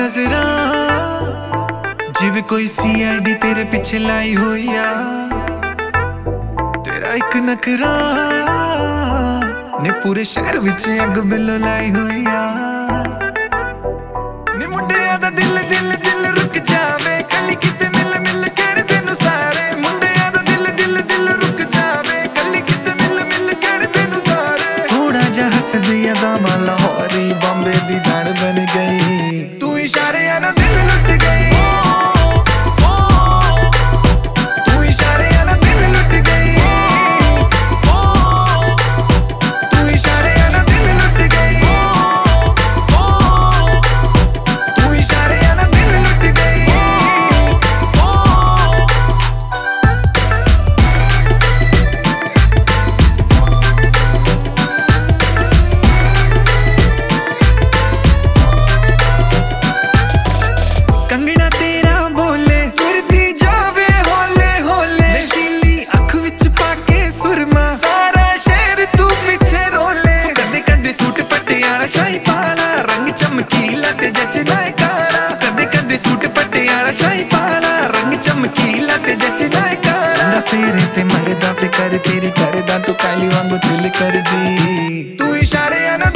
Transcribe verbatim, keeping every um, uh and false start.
नजरा जिवे कोई सी I D तेरे पीछे लाई हुई आ। तेरा एक नखरा ने पूरे शहर विच अग बिलो लाई हुई आ। नी मुंडिया दा दिल दिल दिल रुक जावे कली किते मिल मिल कहण तेनू सारे। मुंडिया दा दिल दिल दिल रुक जावे कली किते मिल मिल कहण तेनू सारे। थोड़ा जा हस दिया दामा लाहौरी बॉम्बे दी जान बन गई। तू इशारे ना दिल लुट गई। तू इशारे ना दिल लुट गई। तू इशारे ना दिल लुट गई। तू इशारे ना दिल लुट गई। कंगना तेरा बोले फिरती जावे होले होले। नशीली अख विच पाके सुरमा सारा शहर तू पीछे रोले। कदे कदे सूट पटियाला शाही पाला रंग चमकीला ते जचना काला। कदे कदे सूट पटियाला शाही पाला रंग चमकीला ते जचना काला। तेरे ते मरदा फिकर तेरी करदा तू काली वांगू दिल कर दी। तू इशारे ना